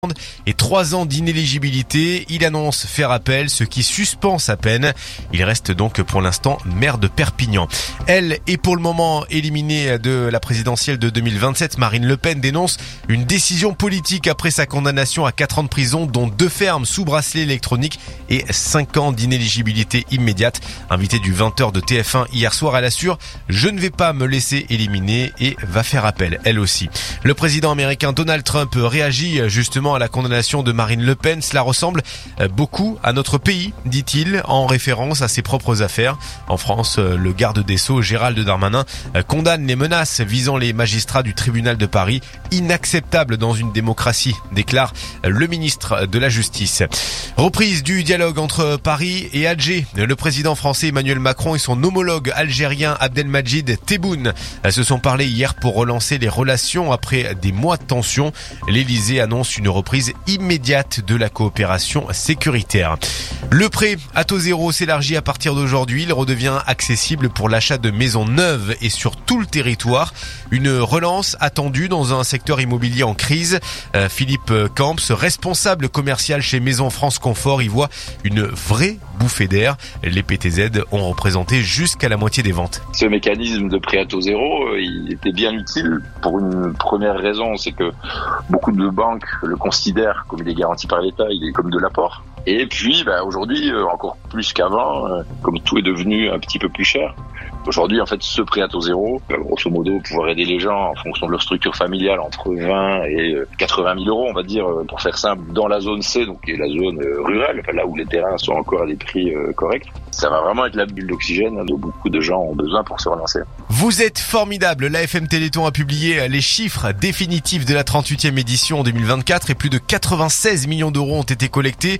et 3 ans d'inéligibilité. Il annonce faire appel, ce qui suspend sa peine. Il reste donc pour l'instant maire de Perpignan. Elle est pour le moment éliminée de la présidentielle de 2027. Marine Le Pen dénonce une décision politique après sa condamnation à 4 ans de prison, dont 2 fermes sous bracelet électronique et 5 ans d'inéligibilité immédiate. Invitée du 20h de TF1 hier soir, elle assure « Je ne vais pas me laisser éliminer » et va faire appel, elle aussi. Le président américain Donald Trump réagit justement à la condamnation de Marine Le Pen. Cela ressemble beaucoup à notre pays, dit-il, en référence à ses propres affaires. En France, le garde des Sceaux, Gérald Darmanin, condamne les menaces visant les magistrats du tribunal de Paris. Inacceptable dans une démocratie, déclare le ministre de la Justice. Reprise du dialogue entre Paris et Alger. Le président français Emmanuel Macron et son homologue algérien Abdelmadjid Tebboune se sont parlé hier pour relancer les relations après des mois de tension. L'Elysée annonce une reprise immédiate de la coopération sécuritaire. Le prêt à taux zéro s'élargit à partir d'aujourd'hui. Il redevient accessible pour l'achat de maisons neuves et sur tout le territoire. Une relance attendue dans un secteur immobilier en crise. Philippe Camps, responsable commercial chez Maison France Confort, y voit une vraie bouffée d'air. Les PTZ ont représenté jusqu'à la moitié des ventes. Ce mécanisme de prêt à taux zéro, il était bien utile pour une première raison, c'est que beaucoup de banques le considèrent comme il est garanti par l'État, il est comme de l'apport. Et puis aujourd'hui, encore plus qu'avant, comme tout est devenu un petit peu plus cher, aujourd'hui en fait ce prêt à taux zéro, grosso modo pouvoir aider les gens en fonction de leur structure familiale entre 20 et 80 000 euros, on va dire, pour faire simple, dans la zone C, donc qui est la zone rurale, là où les terrains sont encore à des prix corrects. Ça va vraiment être la bulle d'oxygène dont beaucoup de gens ont besoin pour se relancer. Vous êtes formidable. L'AFM Téléthon a publié les chiffres définitifs de la 38e édition en 2024 et plus de 96 millions d'euros ont été collectés,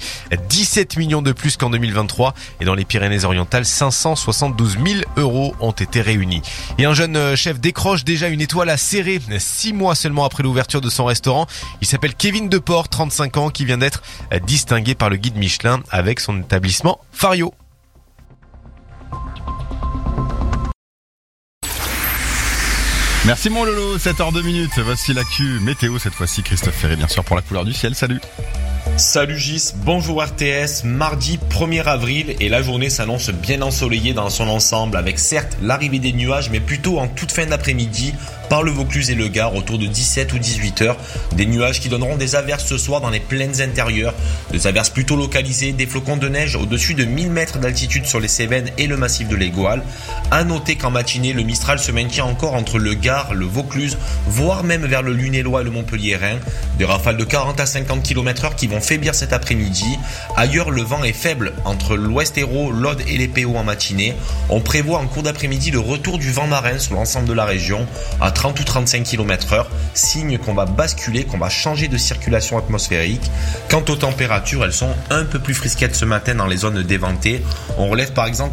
17 millions de plus qu'en 2023, et dans les Pyrénées-Orientales, 572 000 euros ont été réunis. Et un jeune chef décroche déjà une étoile à Céré, 6 mois seulement après l'ouverture de son restaurant. Il s'appelle Kevin Deport, 35 ans, qui vient d'être distingué par le guide Michelin avec son établissement Fario. Merci mon Lolo, 7h02. Voici l'actu météo cette fois-ci. Christophe Ferré bien sûr pour la couleur du ciel. Salut. Salut Gis, bonjour RTS, mardi 1er avril et la journée s'annonce bien ensoleillée dans son ensemble avec certes l'arrivée des nuages mais plutôt en toute fin d'après-midi par le Vaucluse et le Gard autour de 17 ou 18 heures. Des nuages qui donneront des averses ce soir dans les plaines intérieures, des averses plutôt localisées, des flocons de neige au-dessus de 1000 mètres d'altitude sur les Cévennes et le massif de l'Égoal. À noter qu'en matinée, le Mistral se maintient encore entre le Gard, le Vaucluse, voire même vers le Lunélois et le Montpellier-Rhin. Des rafales de 40 à 50 km/h qui vont faiblir cet après-midi. Ailleurs, le vent est faible entre l'Ouest Hérault, l'Aude et les PO en matinée. On prévoit en cours d'après-midi le retour du vent marin sur l'ensemble de la région à 30 ou 35 km/h, signe qu'on va basculer, qu'on va changer de circulation atmosphérique. Quant aux températures, elles sont un peu plus frisquettes ce matin dans les zones d'éventées. On relève par exemple